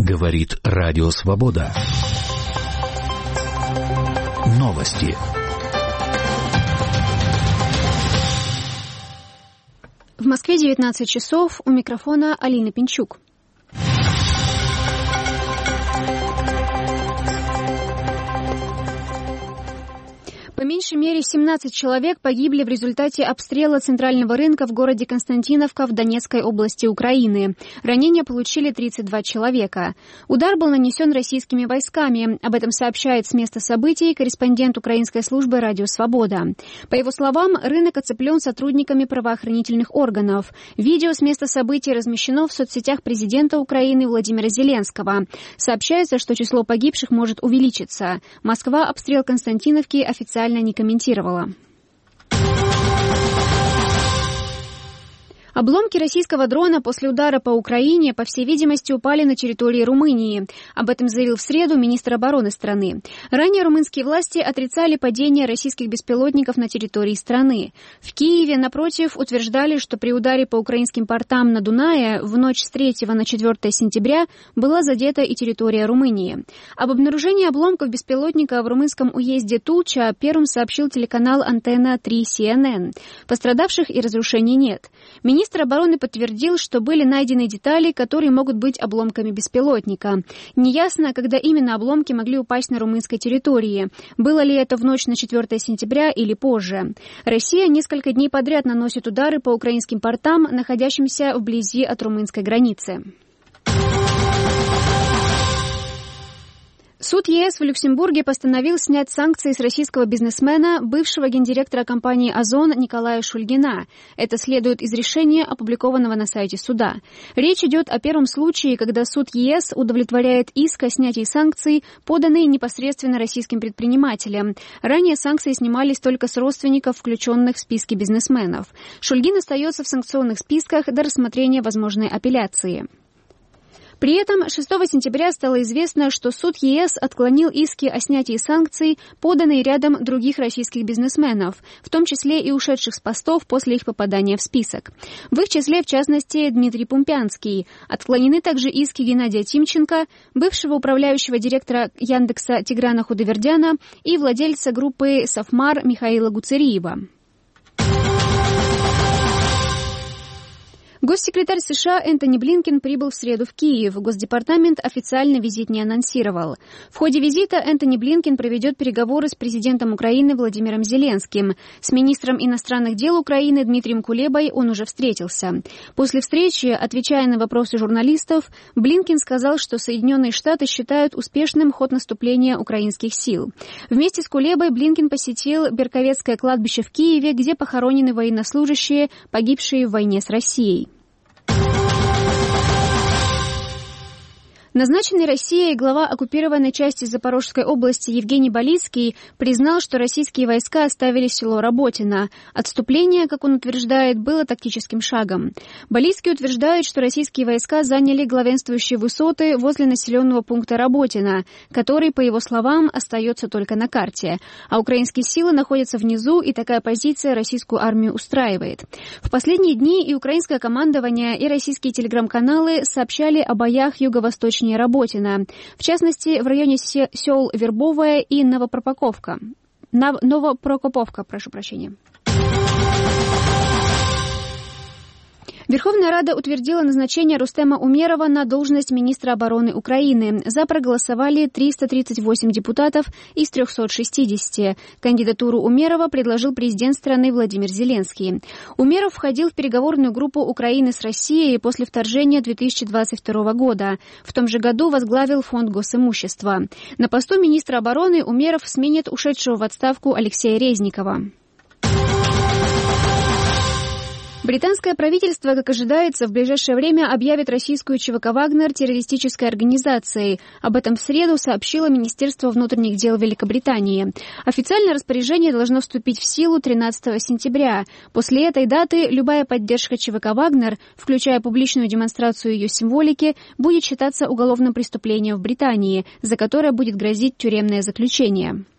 Говорит Радио Свобода. Новости. В Москве 19 часов. У микрофона Алина Пинчук. По меньшей мере 17 человек погибли в результате обстрела центрального рынка в городе Константиновка в Донецкой области Украины. Ранения получили 32 человека. Удар был нанесен российскими войсками. Об этом сообщает с места событий корреспондент украинской службы «Радио Свобода». По его словам, рынок оцеплен сотрудниками правоохранительных органов. Видео с места событий размещено в соцсетях президента Украины Владимира Зеленского. Сообщается, что число погибших может увеличиться. Москва обстрел Константиновки официально не комментировала. Обломки российского дрона после удара по Украине, по всей видимости, упали на территории Румынии. Об этом заявил в среду министр обороны страны. Ранее румынские власти отрицали падение российских беспилотников на территории страны. В Киеве, напротив, утверждали, что при ударе по украинским портам на Дунае в ночь с 3 на 4 сентября была задета и территория Румынии. Об обнаружении обломков беспилотника в румынском уезде Тулча первым сообщил телеканал «Антенна-3» CNN. Пострадавших и разрушений нет. Министр обороны подтвердил, что были найдены детали, которые могут быть обломками беспилотника. Неясно, когда именно обломки могли упасть на румынской территории. Было ли это в ночь на 4 сентября или позже. Россия несколько дней подряд наносит удары по украинским портам, находящимся вблизи от румынской границы. Суд ЕС в Люксембурге постановил снять санкции с российского бизнесмена, бывшего гендиректора компании «Озон» Николая Шульгина. Это следует из решения, опубликованного на сайте суда. Речь идет о первом случае, когда суд ЕС удовлетворяет иск о снятии санкций, поданный непосредственно российским предпринимателям. Ранее санкции снимались только с родственников, включенных в списки бизнесменов. Шульгин остается в санкционных списках до рассмотрения возможной апелляции. При этом 6 сентября стало известно, что суд ЕС отклонил иски о снятии санкций, поданные рядом других российских бизнесменов, в том числе и ушедших с постов после их попадания в список. В их числе, в частности, Дмитрий Пумпянский. Отклонены также иски Геннадия Тимченко, бывшего управляющего директора Яндекса Тиграна Худовердяна и владельца группы «Софмар» Михаила Гуцериева. Госсекретарь США Энтони Блинкен прибыл в среду в Киев. Госдепартамент официально визит не анонсировал. В ходе визита Энтони Блинкен проведет переговоры с президентом Украины Владимиром Зеленским. С министром иностранных дел Украины Дмитрием Кулебой он уже встретился. После встречи, отвечая на вопросы журналистов, Блинкен сказал, что Соединенные Штаты считают успешным ход наступления украинских сил. Вместе с Кулебой Блинкен посетил Берковецкое кладбище в Киеве, где похоронены военнослужащие, погибшие в войне с Россией. Назначенный Россией глава оккупированной части Запорожской области Евгений Балицкий признал, что российские войска оставили село Работино. Отступление, как он утверждает, было тактическим шагом. Балицкий утверждает, что российские войска заняли главенствующие высоты возле населенного пункта Работино, который, по его словам, остается только на карте. А украинские силы находятся внизу, и такая позиция российскую армию устраивает. В последние дни и украинское командование, и российские телеграм-каналы сообщали о боях юго-восточнее Работино, в частности, в районе сел Вербовое и Новопрокоповка. Прошу прощения. Верховная Рада утвердила назначение Рустема Умерова на должность министра обороны Украины. За проголосовали 338 депутатов из 360. Кандидатуру Умерова предложил президент страны Владимир Зеленский. Умеров входил в переговорную группу Украины с Россией после вторжения 2022 года. В том же году возглавил фонд госимущества. На посту министра обороны Умеров сменит ушедшего в отставку Алексея Резникова. Британское правительство, как ожидается, в ближайшее время объявит российскую ЧВК «Вагнер» террористической организацией. Об этом в среду сообщило Министерство внутренних дел Великобритании. Официальное распоряжение должно вступить в силу 13 сентября. После этой даты любая поддержка ЧВК «Вагнер», включая публичную демонстрацию ее символики, будет считаться уголовным преступлением в Британии, за которое будет грозить тюремное заключение.